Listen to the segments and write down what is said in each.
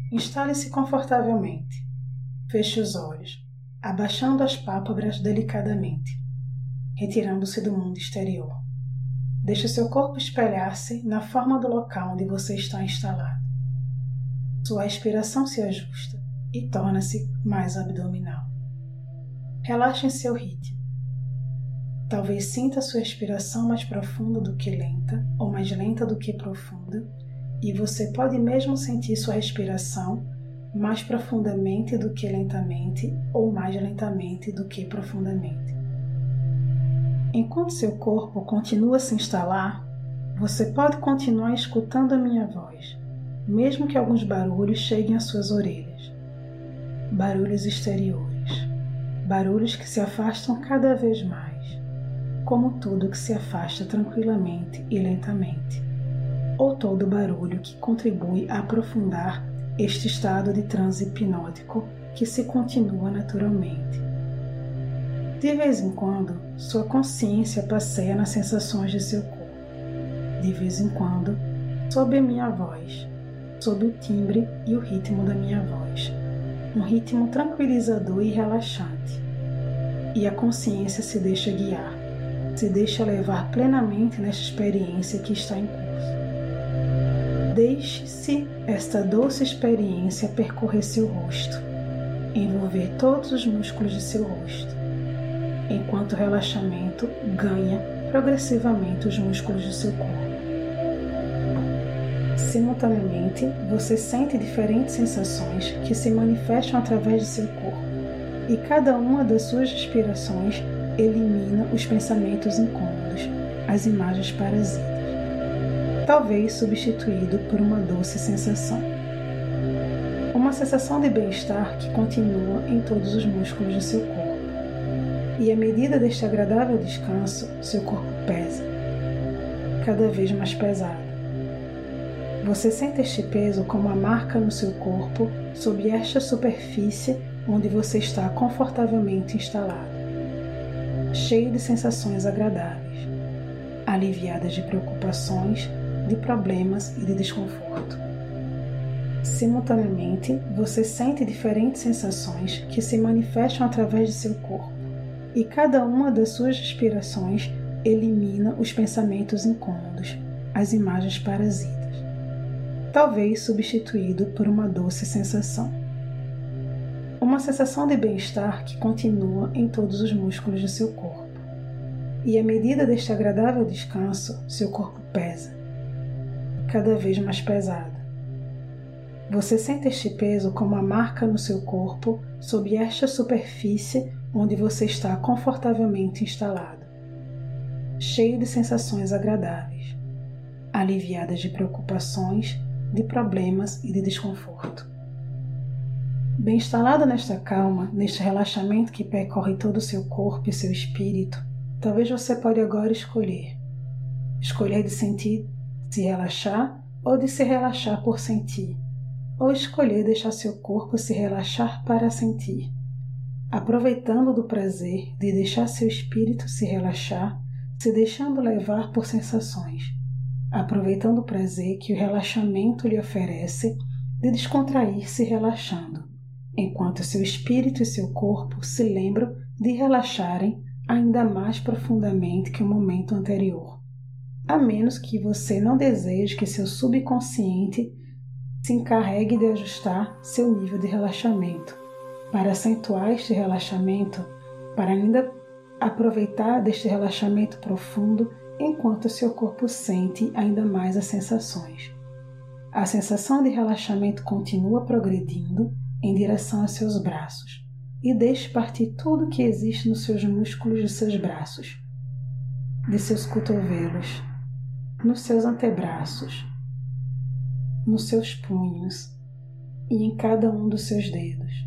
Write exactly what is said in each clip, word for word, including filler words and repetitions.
Instale-se confortavelmente. Feche os olhos, abaixando as pálpebras delicadamente, retirando-se do mundo exterior. Deixe seu corpo espelhar-se na forma do local onde você está instalado. Sua respiração se ajusta e torna-se mais abdominal. Relaxe em seu ritmo. Talvez sinta sua respiração mais profunda do que lenta, ou mais lenta do que profunda, e você pode mesmo sentir sua respiração mais profundamente do que lentamente, ou mais lentamente do que profundamente. Enquanto seu corpo continua a se instalar, você pode continuar escutando a minha voz, mesmo que alguns barulhos cheguem às suas orelhas. Barulhos exteriores, barulhos que se afastam cada vez mais, como tudo que se afasta tranquilamente e lentamente, ou todo barulho que contribui a aprofundar este estado de transe hipnótico que se continua naturalmente. De vez em quando, sua consciência passeia nas sensações de seu corpo. De vez em quando, sob a minha voz, sob o timbre e o ritmo da minha voz, um ritmo tranquilizador e relaxante. E a consciência se deixa guiar, se deixa levar plenamente nesta experiência que está em curso. Deixe-se esta doce experiência percorrer seu rosto, envolver todos os músculos de seu rosto, enquanto o relaxamento ganha progressivamente os músculos do seu corpo. Simultaneamente, você sente diferentes sensações que se manifestam através de seu corpo, e cada uma das suas respirações elimina os pensamentos incômodos, as imagens parasitas, talvez substituído por uma doce sensação. Uma sensação de bem-estar que continua em todos os músculos do seu corpo. E à medida deste agradável descanso, seu corpo pesa, cada vez mais pesado. Você sente este peso como uma marca no seu corpo sob esta superfície onde você está confortavelmente instalado, cheio de sensações agradáveis, aliviadas de preocupações, de problemas e de desconforto. Simultaneamente, você sente diferentes sensações que se manifestam através de seu corpo, e cada uma das suas respirações elimina os pensamentos incômodos, as imagens parasitas, talvez substituído por uma doce sensação. Uma sensação de bem-estar que continua em todos os músculos do seu corpo. E à medida deste agradável descanso, seu corpo pesa, cada vez mais pesado. Você sente este peso como uma marca no seu corpo sob esta superfície onde você está confortavelmente instalado, cheio de sensações agradáveis, aliviadas de preocupações, de problemas e de desconforto. Bem instalado nesta calma, neste relaxamento que percorre todo o seu corpo e seu espírito, talvez você pode agora escolher. Escolher de sentir, se relaxar, ou de se relaxar por sentir, ou escolher deixar seu corpo se relaxar para sentir, aproveitando do prazer de deixar seu espírito se relaxar, se deixando levar por sensações, aproveitando o prazer que o relaxamento lhe oferece de descontrair-se relaxando, enquanto seu espírito e seu corpo se lembram de relaxarem ainda mais profundamente que o momento anterior, a menos que você não deseje que seu subconsciente se encarregue de ajustar seu nível de relaxamento, para acentuar este relaxamento, para ainda aproveitar deste relaxamento profundo enquanto seu corpo sente ainda mais as sensações. A sensação de relaxamento continua progredindo em direção aos seus braços e deixe partir tudo que existe nos seus músculos de seus braços, de seus cotovelos, nos seus antebraços, nos seus punhos e em cada um dos seus dedos.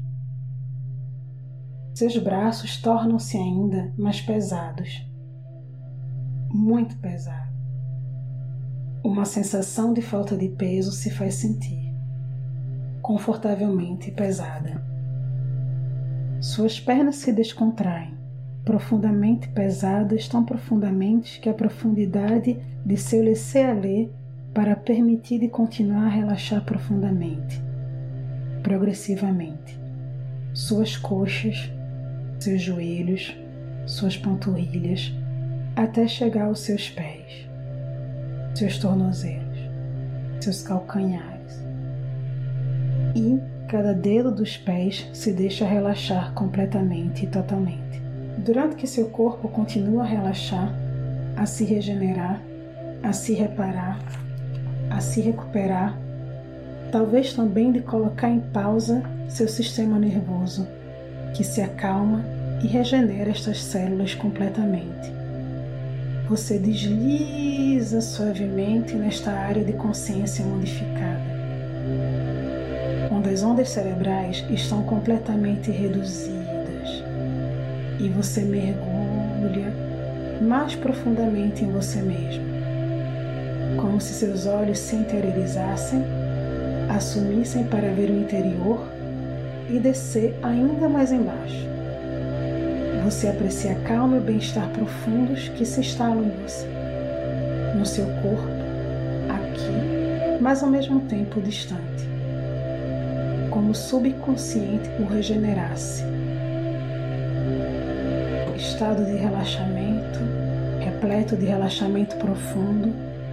Seus braços tornam-se ainda mais pesados, muito pesados. Uma sensação de falta de peso se faz sentir, confortavelmente pesada. Suas pernas se descontraem, profundamente pesadas, tão profundamente que a profundidade de seu laisser-aller para permitir de continuar a relaxar profundamente. progressivamente, suas coxas, seus joelhos, suas panturrilhas, até chegar aos seus pés, seus tornozelos, seus calcanhares. E cada dedo dos pés se deixa relaxar completamente e totalmente. Durante que seu corpo continua a relaxar, a se regenerar, a se reparar, a se recuperar, talvez também de colocar em pausa seu sistema nervoso, que se acalma e regenera estas células completamente. Você desliza suavemente nesta área de consciência modificada, onde as ondas cerebrais estão completamente reduzidas e você mergulha mais profundamente em você mesmo, como se seus olhos se interiorizassem, assumissem para ver o interior e descer ainda mais embaixo. Você aprecia a calma e o bem-estar profundos que se instalam em você, no seu corpo, aqui, mas ao mesmo tempo distante, como o subconsciente o regenerasse. Estado de relaxamento, repleto de relaxamento profundo,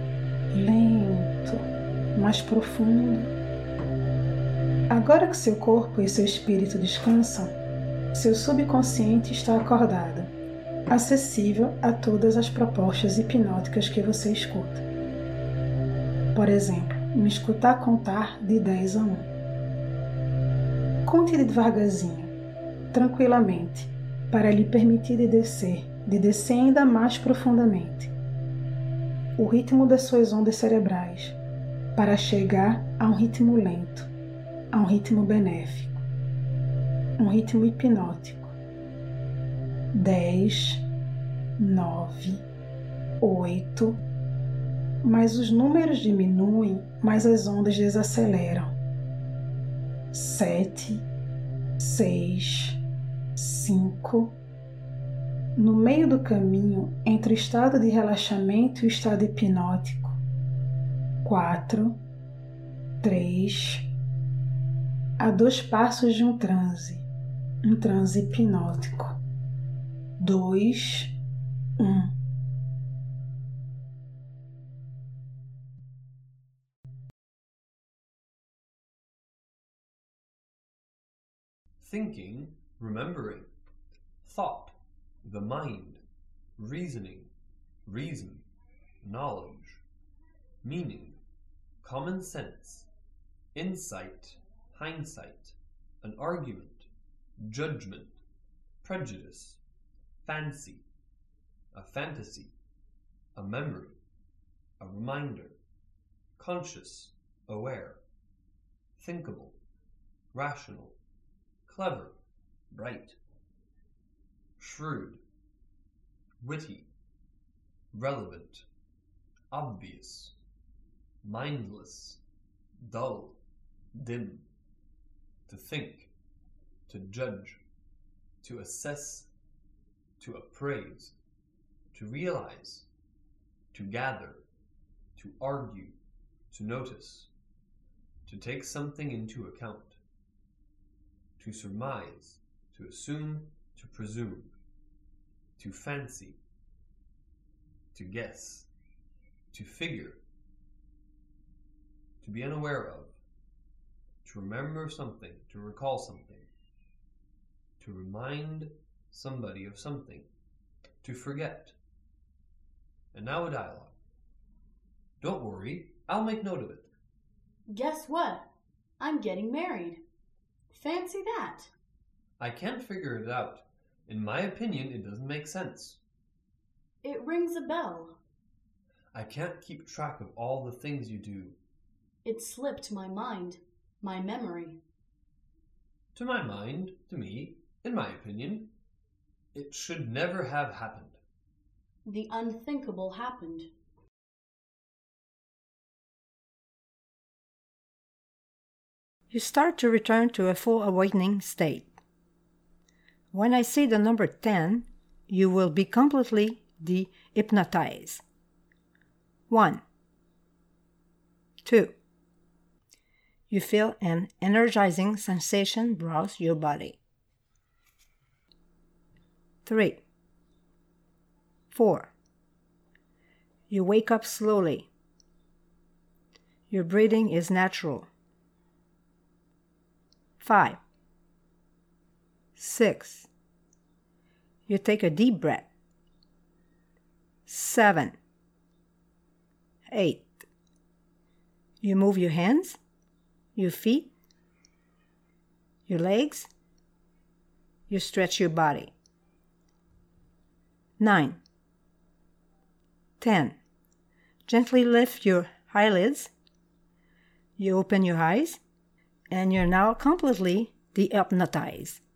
lento, mais profundo. Agora que seu corpo e seu espírito descansam, seu subconsciente está acordado, acessível a todas as propostas hipnóticas que você escuta. Por exemplo, me escutar contar de dez a um. Conte devagarzinho, tranquilamente, para lhe permitir de descer, de descer ainda mais profundamente. O ritmo das suas ondas cerebrais, para chegar a um ritmo lento, a um ritmo benéfico, um ritmo hipnótico. Dez, nove, oito, mas os números diminuem, mas as ondas desaceleram. Sete, seis, cinco. No meio do caminho entre o estado de relaxamento e o estado hipnótico. Quatro, três. A dois passos de um transe, um transe hipnótico. Dois, um. Thinking, remembering. Thought, the mind. Reasoning, reason. Knowledge. Meaning, common sense. Insight, hindsight. An argument, judgment. Prejudice, fancy. A fantasy, a memory. A reminder. Conscious, aware. Thinkable, rational. Clever, bright. Shrewd, witty. Relevant, obvious. Mindless, dull, dim. To think, to judge, to assess, to appraise, to realize, to gather, to argue, to notice, to take something into account, to surmise, to assume, to presume, to fancy, to guess, to figure, to be unaware of, to remember something, to recall something, to remind somebody of something, to forget. And now a dialogue. Don't worry, I'll make note of it. Guess what? I'm getting married. Fancy that. I can't figure it out. In my opinion, it doesn't make sense. It rings a bell. I can't keep track of all the things you do. It slipped my mind, my memory. To my mind, to me, in my opinion, it should never have happened. The unthinkable happened. You start to return to a full awakening state. When I say the number ten, you will be completely de-hypnotized. One. Two. You feel an energizing sensation browse your body. Three. Four. You wake up slowly. Your breathing is natural. Five. Six. You take a deep breath. Seven. Eight. You move your hands, your feet, your legs. You stretch your body. Nine. Ten. Gently lift your eyelids. You open your eyes, and you're now completely dehypnotized.